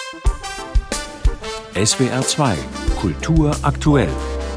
SWR 2 Kultur aktuell.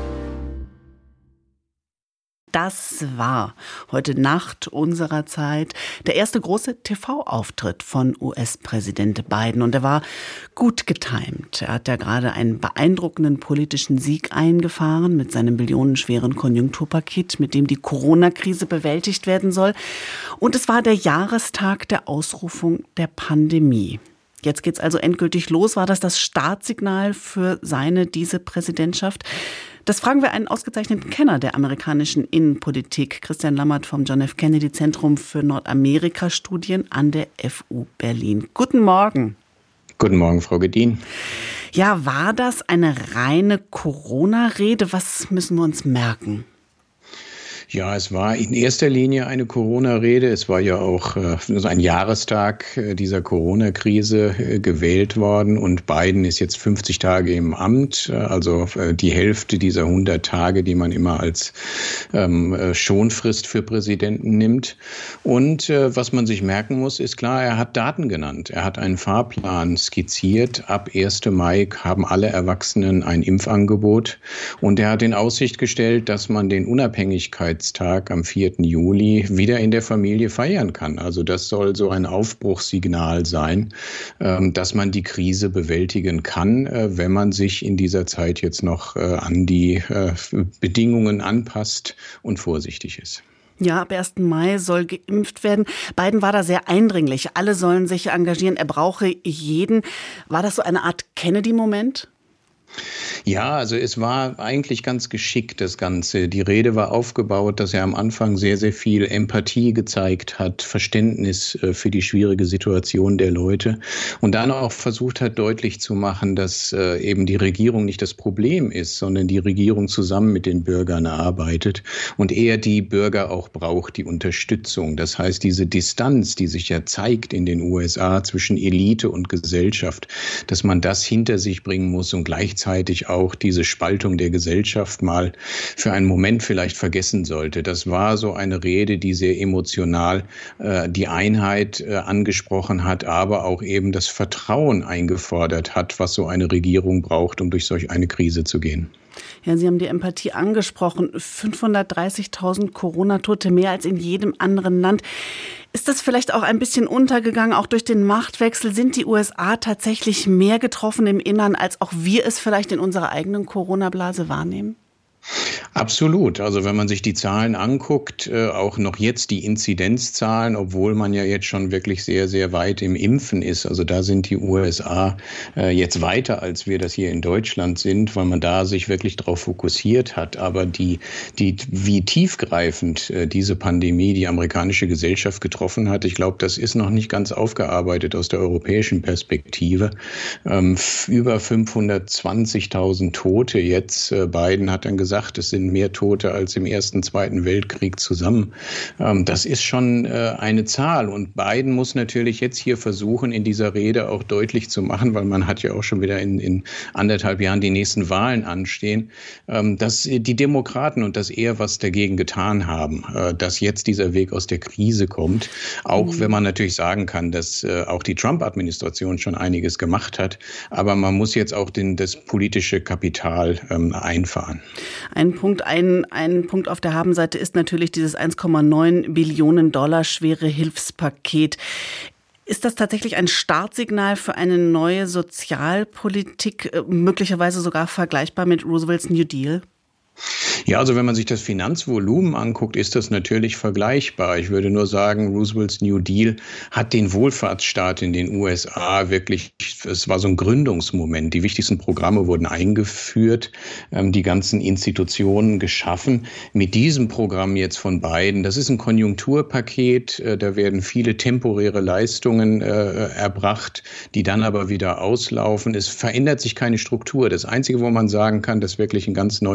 Das war heute Nacht unserer Zeit der erste große TV-Auftritt von US-Präsident Biden. Und er war gut getimt. Er hat ja gerade einen beeindruckenden politischen Sieg eingefahren mit seinem billionenschweren Konjunkturpaket, mit dem die Corona-Krise bewältigt werden soll. Und es war der Jahrestag der Ausrufung der Pandemie. Jetzt geht's also endgültig los. War das Startsignal für diese Präsidentschaft? Das fragen wir einen ausgezeichneten Kenner der amerikanischen Innenpolitik, Christian Lammert vom John F. Kennedy Zentrum für Nordamerika-Studien an der FU Berlin. Guten Morgen. Guten Morgen, Frau Gedin. Ja, war das eine reine Corona-Rede? Was müssen wir uns merken? Ja, es war in erster Linie eine Corona-Rede. Es war ja auch ein Jahrestag dieser Corona-Krise gewählt worden. Und Biden ist jetzt 50 Tage im Amt, also die Hälfte dieser 100 Tage, die man immer als Schonfrist für Präsidenten nimmt. Und was man sich merken muss, ist klar, er hat Daten genannt. Er hat einen Fahrplan skizziert. Ab 1. Mai haben alle Erwachsenen ein Impfangebot. Und er hat in Aussicht gestellt, dass man den Unabhängigkeitstag am 4. Juli wieder in der Familie feiern kann. Also das soll so ein Aufbruchssignal sein, dass man die Krise bewältigen kann, wenn man sich in dieser Zeit jetzt noch an die Bedingungen anpasst und vorsichtig ist. Ja, ab 1. Mai soll geimpft werden. Biden war da sehr eindringlich. Alle sollen sich engagieren. Er brauche jeden. War das so eine Art Kennedy-Moment? Ja, also es war eigentlich ganz geschickt, das Ganze. Die Rede war aufgebaut, dass er am Anfang sehr, sehr viel Empathie gezeigt hat, Verständnis für die schwierige Situation der Leute und dann auch versucht hat, deutlich zu machen, dass eben die Regierung nicht das Problem ist, sondern die Regierung zusammen mit den Bürgern arbeitet und er die Bürger auch braucht, die Unterstützung. Das heißt, diese Distanz, die sich ja zeigt in den USA zwischen Elite und Gesellschaft, dass man das hinter sich bringen muss und gleichzeitig auch diese Spaltung der Gesellschaft mal für einen Moment vielleicht vergessen sollte. Das war so eine Rede, die sehr emotional die Einheit angesprochen hat, aber auch eben das Vertrauen eingefordert hat, was so eine Regierung braucht, um durch solch eine Krise zu gehen. Ja, Sie haben die Empathie angesprochen. 530.000 Corona-Tote, mehr als in jedem anderen Land. Ist das vielleicht auch ein bisschen untergegangen, auch durch den Machtwechsel? Sind die USA tatsächlich mehr getroffen im Innern, als auch wir es vielleicht in unserer eigenen Corona-Blase wahrnehmen? Absolut. Also wenn man sich die Zahlen anguckt, auch noch jetzt die Inzidenzzahlen, obwohl man ja jetzt schon wirklich sehr, sehr weit im Impfen ist. Also da sind die USA jetzt weiter, als wir das hier in Deutschland sind, weil man da sich wirklich darauf fokussiert hat. Aber wie tiefgreifend diese Pandemie die amerikanische Gesellschaft getroffen hat, ich glaube, das ist noch nicht ganz aufgearbeitet aus der europäischen Perspektive. Über 520.000 Tote jetzt. Biden hat dann gesagt, es sind mehr Tote als im Ersten, Zweiten Weltkrieg zusammen. Das ist schon eine Zahl. Und Biden muss natürlich jetzt hier versuchen, in dieser Rede auch deutlich zu machen, weil man hat ja auch schon wieder in 1,5 Jahren die nächsten Wahlen anstehen, dass die Demokraten und dass er was dagegen getan haben, dass jetzt dieser Weg aus der Krise kommt. Auch wenn man natürlich sagen kann, dass auch die Trump-Administration schon einiges gemacht hat. Aber man muss jetzt auch das politische Kapital einfahren. Ein Punkt auf der Habenseite ist natürlich dieses 1,9 Billionen Dollar schwere Hilfspaket. Ist das tatsächlich ein Startsignal für eine neue Sozialpolitik, möglicherweise sogar vergleichbar mit Roosevelts New Deal? Ja, also wenn man sich das Finanzvolumen anguckt, ist das natürlich vergleichbar. Ich würde nur sagen, Roosevelts New Deal hat den Wohlfahrtsstaat in den USA wirklich, es war so ein Gründungsmoment. Die wichtigsten Programme wurden eingeführt, die ganzen Institutionen geschaffen. Mit diesem Programm jetzt von Biden, das ist ein Konjunkturpaket, da werden viele temporäre Leistungen erbracht, die dann aber wieder auslaufen. Es verändert sich keine Struktur. Das Einzige, wo man sagen kann, dass wirklich ein ganz neuer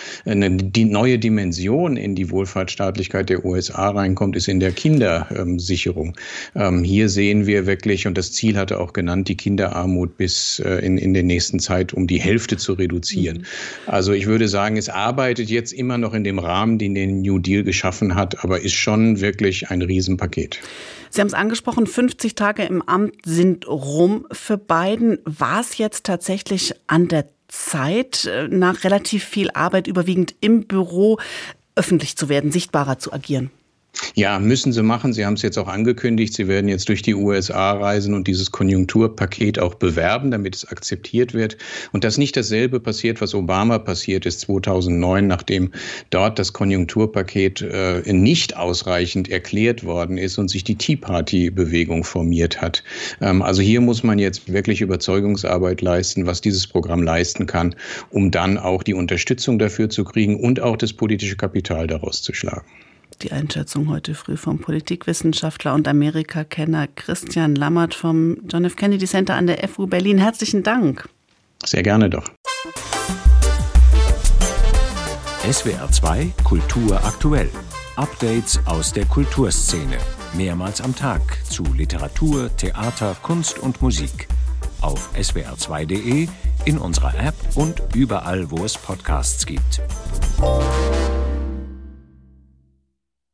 die neue Dimension in die Wohlfahrtsstaatlichkeit der USA reinkommt, ist in der Kindersicherung. Hier sehen wir wirklich, und das Ziel hatte auch genannt, die Kinderarmut bis in der nächsten Zeit um die Hälfte zu reduzieren. Also ich würde sagen, es arbeitet jetzt immer noch in dem Rahmen, den der New Deal geschaffen hat, aber ist schon wirklich ein Riesenpaket. Sie haben es angesprochen, 50 Tage im Amt sind rum für Biden. War es jetzt tatsächlich an der Zeit, nach relativ viel Arbeit überwiegend im Büro, öffentlich zu werden, sichtbarer zu agieren? Ja, müssen Sie machen. Sie haben es jetzt auch angekündigt. Sie werden jetzt durch die USA reisen und dieses Konjunkturpaket auch bewerben, damit es akzeptiert wird. Und dass nicht dasselbe passiert, was Obama passiert ist 2009, nachdem dort das Konjunkturpaket nicht ausreichend erklärt worden ist und sich die Tea Party-Bewegung formiert hat. Also hier muss man jetzt wirklich Überzeugungsarbeit leisten, was dieses Programm leisten kann, um dann auch die Unterstützung dafür zu kriegen und auch das politische Kapital daraus zu schlagen. Die Einschätzung heute früh vom Politikwissenschaftler und Amerikakenner Christian Lammert vom John F. Kennedy Center an der FU Berlin. Herzlichen Dank. Sehr gerne doch. SWR 2 Kultur aktuell. Updates aus der Kulturszene. Mehrmals am Tag zu Literatur, Theater, Kunst und Musik. Auf swr2.de, in unserer App und überall, wo es Podcasts gibt.